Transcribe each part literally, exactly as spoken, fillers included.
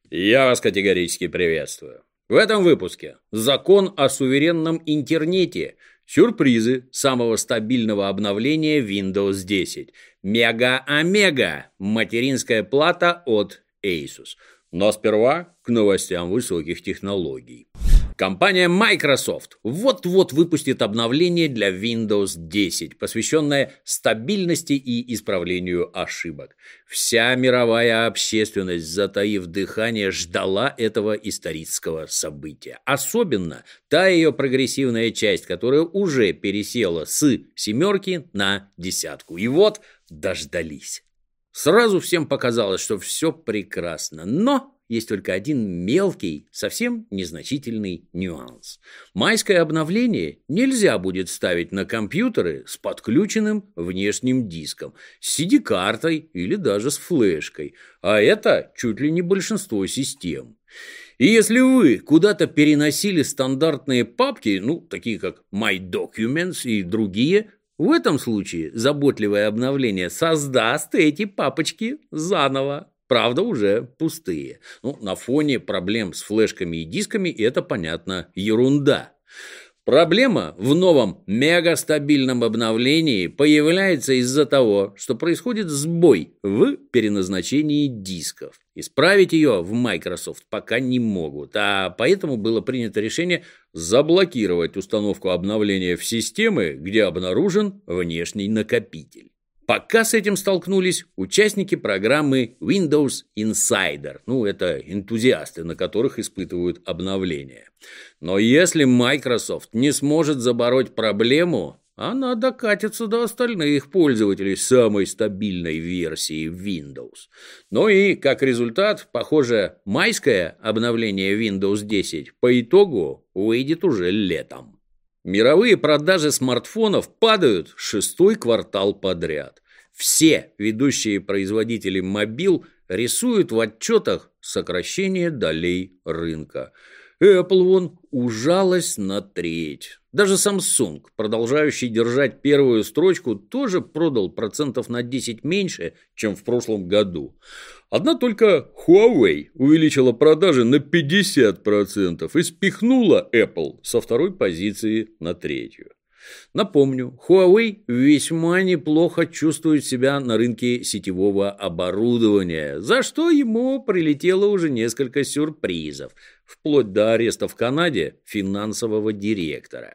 Я вас категорически приветствую. В этом выпуске закон о суверенном интернете, сюрпризы самого стабильного обновления Windows десять, мега-омега, материнская плата от Asus. Но сперва к новостям высоких технологий. Компания Microsoft вот-вот выпустит обновление для Windows десять, посвященное стабильности и исправлению ошибок. Вся мировая общественность, затаив дыхание, ждала этого исторического события. Особенно та ее прогрессивная часть, которая уже пересела с семерки на десятку. И вот дождались. Сразу всем показалось, что все прекрасно, но есть только один мелкий, совсем незначительный нюанс. Майское обновление нельзя будет ставить на компьютеры с подключенным внешним диском, с си ди-картой или даже с флешкой, а это чуть ли не большинство систем. И если вы куда-то переносили стандартные папки, ну, такие как My Documents и другие, в этом случае заботливое обновление создаст эти папочки заново. Правда, уже пустые. Ну, на фоне проблем с флешками и дисками это, понятно, ерунда. Проблема в новом мегастабильном обновлении появляется из-за того, что происходит сбой в переназначении дисков. Исправить ее в Microsoft пока не могут, а поэтому было принято решение заблокировать установку обновления в системы, где обнаружен внешний накопитель. Пока с этим столкнулись участники программы Windows Insider, ну это энтузиасты, на которых испытывают обновления. Но если Microsoft не сможет забороть проблему, она докатится до остальных пользователей самой стабильной версии Windows. Ну и как результат, похоже, майское обновление Windows десять по итогу выйдет уже летом. Мировые продажи смартфонов падают шестой квартал подряд. Все ведущие производители мобил рисуют в отчетах сокращение долей рынка. Apple вон ужалась на треть. Даже Samsung, продолжающий держать первую строчку, тоже продал процентов на десять меньше, чем в прошлом году. Одна только Huawei увеличила продажи на пятьдесят процентов и спихнула Apple со второй позиции на третью. Напомню, Huawei весьма неплохо чувствует себя на рынке сетевого оборудования, за что ему прилетело уже несколько сюрпризов, вплоть до ареста в Канаде финансового директора.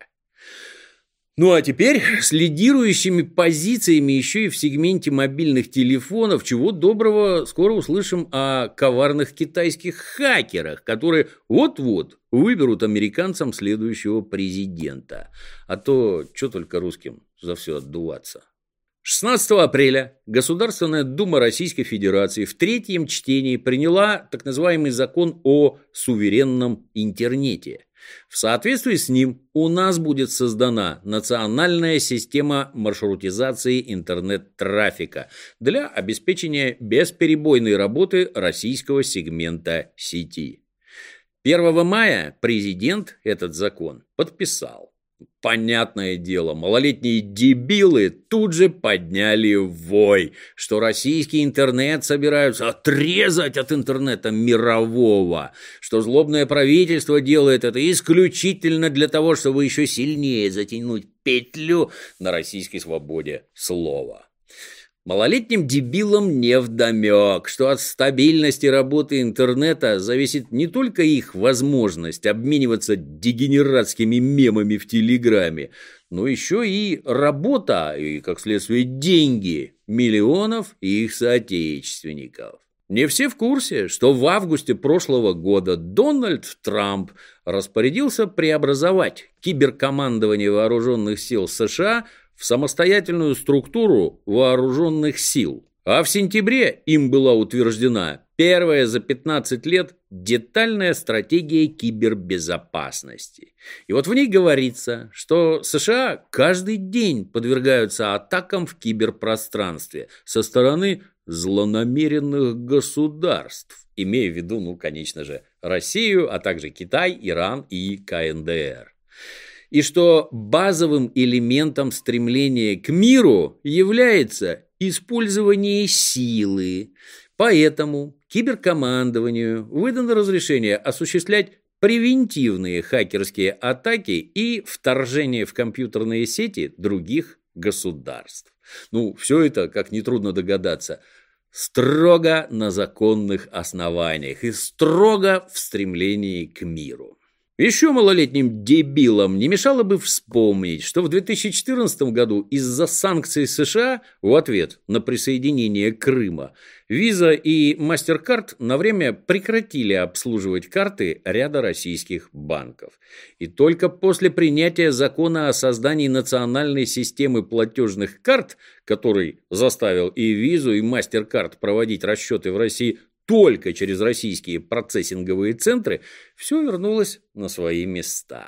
Ну а теперь с лидирующими позициями еще и в сегменте мобильных телефонов, чего доброго, скоро услышим о коварных китайских хакерах, которые вот-вот выберут американцам следующего президента. А то что только русским за все отдуваться. шестнадцатого апреля Государственная Дума Российской Федерации в третьем чтении приняла так называемый закон о суверенном интернете. В соответствии с ним у нас будет создана национальная система маршрутизации интернет-трафика для обеспечения бесперебойной работы российского сегмента сети. первого мая президент этот закон подписал. Понятное дело, малолетние дебилы тут же подняли вой, что российский интернет собираются отрезать от интернета мирового, что злобное правительство делает это исключительно для того, чтобы еще сильнее затянуть петлю на российской свободе слова. Малолетним дебилам невдомек, что от стабильности работы интернета зависит не только их возможность обмениваться дегенератскими мемами в Телеграме, но еще и работа и, как следствие, деньги миллионов их соотечественников. Не все в курсе, что в августе прошлого года Дональд Трамп распорядился преобразовать киберкомандование вооруженных сил США в самостоятельную структуру вооруженных сил. А в сентябре им была утверждена первая за пятнадцать лет детальная стратегия кибербезопасности. И вот в ней говорится, что США каждый день подвергаются атакам в киберпространстве со стороны злонамеренных государств, имея в виду, ну, конечно же, Россию, а также Китай, Иран и ка эн дэ эр. И что базовым элементом стремления к миру является использование силы. Поэтому киберкомандованию выдано разрешение осуществлять превентивные хакерские атаки и вторжение в компьютерные сети других государств. Ну, все это, как нетрудно догадаться, строго на законных основаниях и строго в стремлении к миру. Еще малолетним дебилам не мешало бы вспомнить, что в две тысячи четырнадцатом году из-за санкций США в ответ на присоединение Крыма Visa и MasterCard на время прекратили обслуживать карты ряда российских банков. И только после принятия закона о создании национальной системы платежных карт, который заставил и Visa, и MasterCard проводить расчеты в России только через российские процессинговые центры, все вернулось на свои места.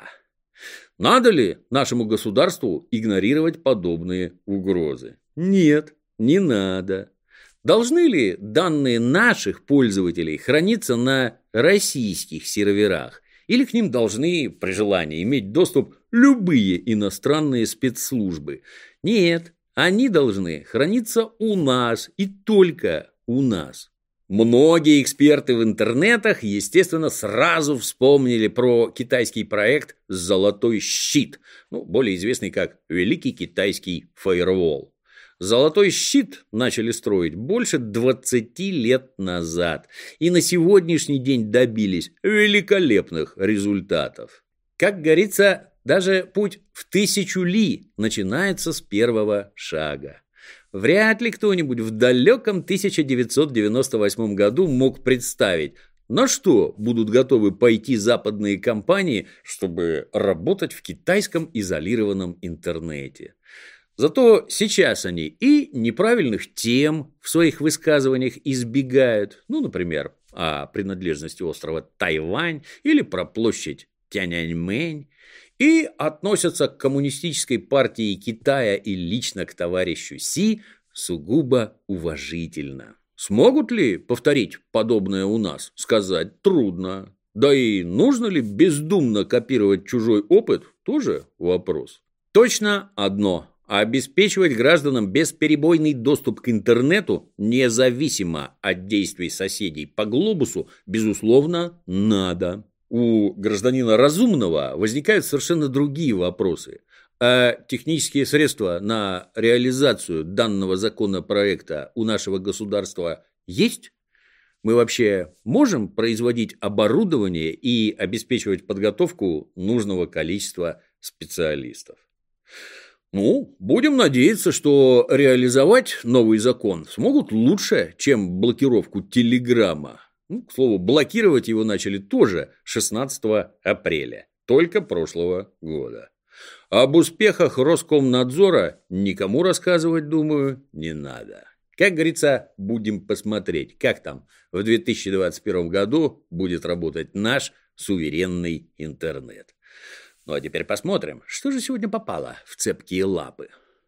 Надо ли нашему государству игнорировать подобные угрозы? Нет, не надо. Должны ли данные наших пользователей храниться на российских серверах? Или к ним должны, при желании, иметь доступ любые иностранные спецслужбы? Нет, они должны храниться у нас и только у нас. Многие эксперты в интернетах, естественно, сразу вспомнили про китайский проект «Золотой щит», ну, более известный как «Великий китайский фаервол». «Золотой щит» начали строить больше двадцати лет назад и на сегодняшний день добились великолепных результатов. Как говорится, даже путь в тысячу ли начинается с первого шага. Вряд ли кто-нибудь в далеком тысяча девятьсот девяносто восьмом году мог представить, на что будут готовы пойти западные компании, чтобы работать в китайском изолированном интернете. Зато сейчас они и неправильных тем в своих высказываниях избегают, ну, например, о принадлежности острова Тайвань или про площадь Тяньаньмэнь, и относятся к коммунистической партии Китая и лично к товарищу Си сугубо уважительно. Смогут ли повторить подобное у нас? Сказать трудно. Да и нужно ли бездумно копировать чужой опыт? Тоже вопрос. Точно одно. Обеспечивать гражданам бесперебойный доступ к интернету, независимо от действий соседей по глобусу, безусловно, надо. У гражданина разумного возникают совершенно другие вопросы. А технические средства на реализацию данного законопроекта у нашего государства есть? Мы вообще можем производить оборудование и обеспечивать подготовку нужного количества специалистов? Ну, будем надеяться, что реализовать новый закон смогут лучше, чем блокировку Телеграма. Ну, к слову, блокировать его начали тоже шестнадцатого апреля, только прошлого года. Об успехах Роскомнадзора никому рассказывать, думаю, не надо. Как говорится, будем посмотреть, как там в две тысячи двадцать первом году будет работать наш суверенный интернет. Ну а теперь посмотрим, что же сегодня попало в цепкие лапы.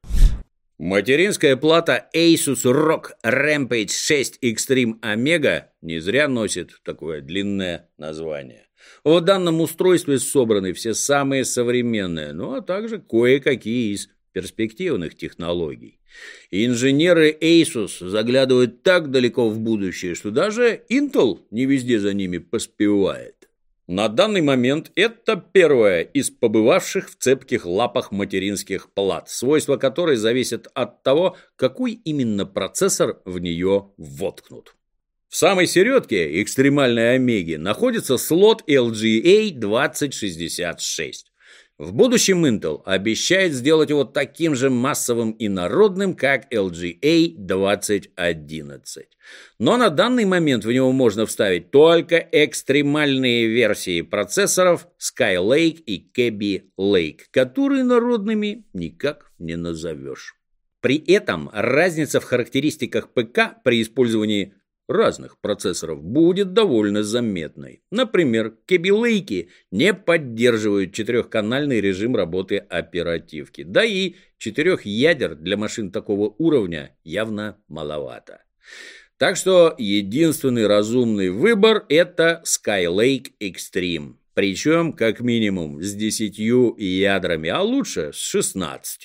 Материнская плата Asus рог Rampage шесть Extreme Omega не зря носит такое длинное название. В данном устройстве собраны все самые современные, ну а также кое-какие из перспективных технологий. Инженеры Asus заглядывают так далеко в будущее, что даже Intel не везде за ними поспевает. На данный момент это первая из побывавших в цепких лапах материнских плат, свойства которой зависят от того, какой именно процессор в нее воткнут. В самой середке экстремальной Омеги находится слот эл джи эй двадцать шестьдесят шесть. В будущем Intel обещает сделать его таким же массовым и народным, как эл джи эй двадцать одиннадцать. Но на данный момент в него можно вставить только экстремальные версии процессоров Skylake и Kaby Lake, которые народными никак не назовешь. При этом разница в характеристиках ПК при использовании разных процессоров будет довольно заметной. Например, Kaby Lake не поддерживают четырехканальный режим работы оперативки, да и четырех ядер для машин такого уровня явно маловато. Так что единственный разумный выбор – это Skylake Extreme, причем как минимум с десятью ядрами, а лучше с шестнадцатью.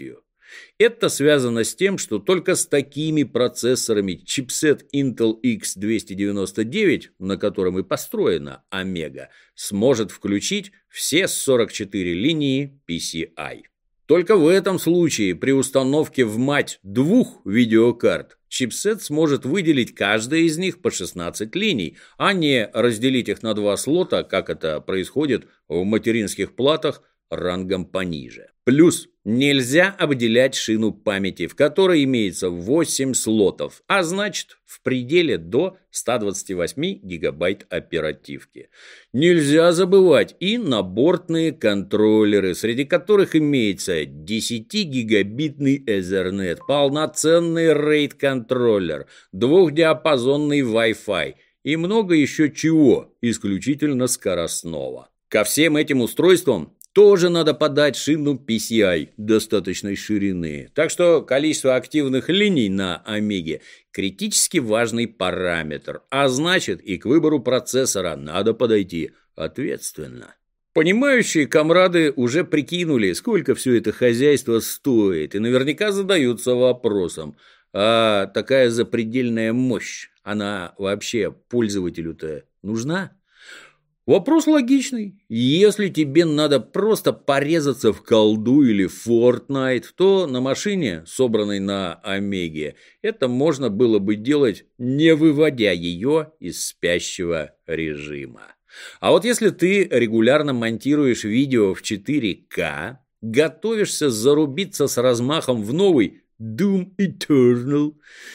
Это связано с тем, что только с такими процессорами чипсет Intel икс двести девяносто девять, на котором и построена Омега, сможет включить все сорок четыре линии пи си ай. Только в этом случае при установке в мать двух видеокарт чипсет сможет выделить каждая из них по шестнадцать линий, а не разделить их на два слота, как это происходит в материнских платах рангом пониже. Плюс нельзя обделять шину памяти, в которой имеется восемь слотов, а значит в пределе до ста двадцати восьми гигабайт оперативки. Нельзя забывать и набортные контроллеры, среди которых имеется десятигигабитный Ethernet, полноценный RAID-контроллер, двухдиапазонный Wi-Fi и много еще чего исключительно скоростного. Ко всем этим устройствам тоже надо подать шину пи си ай достаточной ширины. Так что количество активных линий на Омеге критически важный параметр, а значит и к выбору процессора надо подойти ответственно. Понимающие комрады уже прикинули, сколько все это хозяйство стоит, и наверняка задаются вопросом, а такая запредельная мощь, она вообще пользователю-то нужна? Вопрос логичный. Если тебе надо просто порезаться в колду или в Fortnite, то на машине, собранной на Омеге, это можно было бы делать, не выводя ее из спящего режима. А вот если ты регулярно монтируешь видео в четыре ка, готовишься зарубиться с размахом в новый Doom Eternal,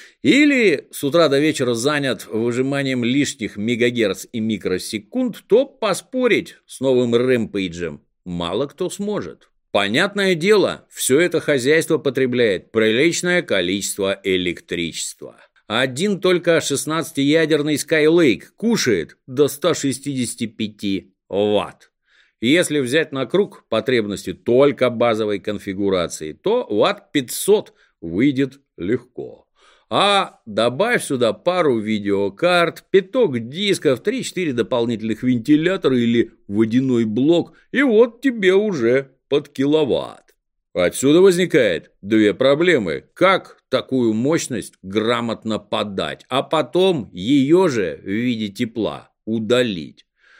или с утра до вечера занят выжиманием лишних мегагерц и микросекунд, то поспорить с новым рэмпейджем мало кто сможет. Понятное дело, все это хозяйство потребляет приличное количество электричества. Один только шестнадцатиядерный Skylake кушает до ста шестидесяти пяти ватт. Если взять на круг потребности только базовой конфигурации, то ватт пятьсот выйдет легко. А добавь сюда пару видеокарт, пяток дисков, три-четыре дополнительных вентилятора или водяной блок, и вот тебе уже под киловатт. Отсюда возникает две проблемы. Как такую мощность грамотно подать, а потом ее же в виде тепла удалить?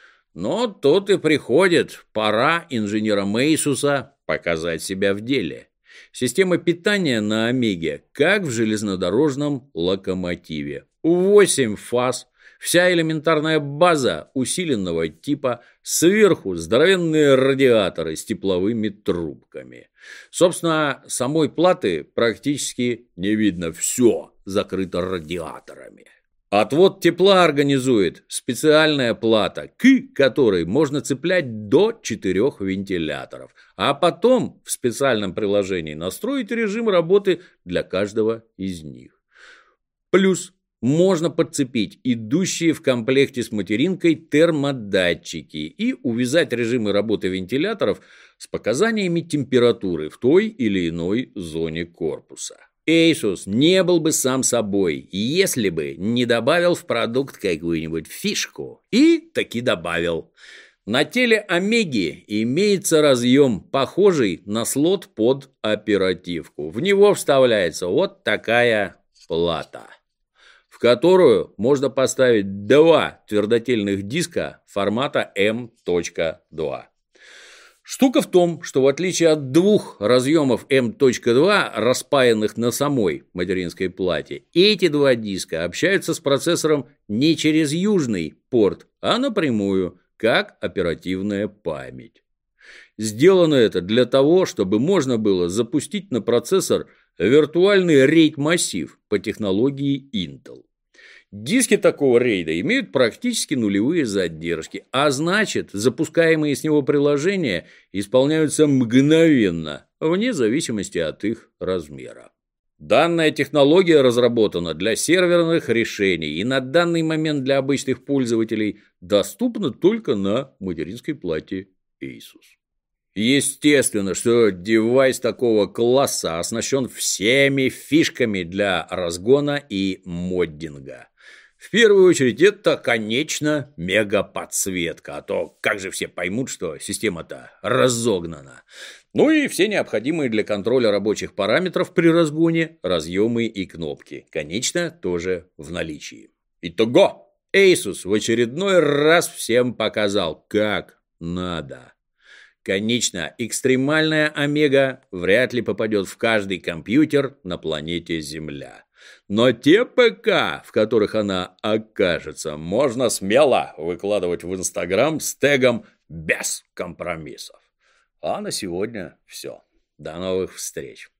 Но тут и приходит пора инженерам Asus показать себя в деле. Система питания на Омеге, как в железнодорожном локомотиве. восемь фаз, вся элементарная база усиленного типа, сверху здоровенные радиаторы с тепловыми трубками. Собственно, самой платы практически не видно, все закрыто радиаторами. Отвод тепла организует специальная плата, к которой можно цеплять до четырех вентиляторов, а потом в специальном приложении настроить режим работы для каждого из них. Плюс можно подцепить идущие в комплекте с материнкой термодатчики и увязать режимы работы вентиляторов с показаниями температуры в той или иной зоне корпуса. Asus не был бы сам собой, если бы не добавил в продукт какую-нибудь фишку. И таки добавил. На теле Омеги имеется разъем, похожий на слот под оперативку. В него вставляется вот такая плата, в которую можно поставить два твердотельных диска формата эм точка два. Штука в том, что в отличие от двух разъемов эм точка два, распаянных на самой материнской плате, эти два диска общаются с процессором не через южный порт, а напрямую, как оперативная память. Сделано это для того, чтобы можно было запустить на процессор виртуальный RAID-массив по технологии Intel. Диски такого рейда имеют практически нулевые задержки, а значит, запускаемые с него приложения исполняются мгновенно, вне зависимости от их размера. Данная технология разработана для серверных решений и на данный момент для обычных пользователей доступна только на материнской плате Asus. Естественно, что девайс такого класса оснащен всеми фишками для разгона и моддинга. В первую очередь это, конечно, мегаподсветка, а то как же все поймут, что система-то разогнана. Ну и все необходимые для контроля рабочих параметров при разгоне разъемы и кнопки, конечно, тоже в наличии. Итого, Asus в очередной раз всем показал, как надо. Конечно, экстремальная Омега вряд ли попадет в каждый компьютер на планете Земля. Но те ПК, в которых она окажется, можно смело выкладывать в Инстаграм с тегом «без компромиссов». А на сегодня все. До новых встреч.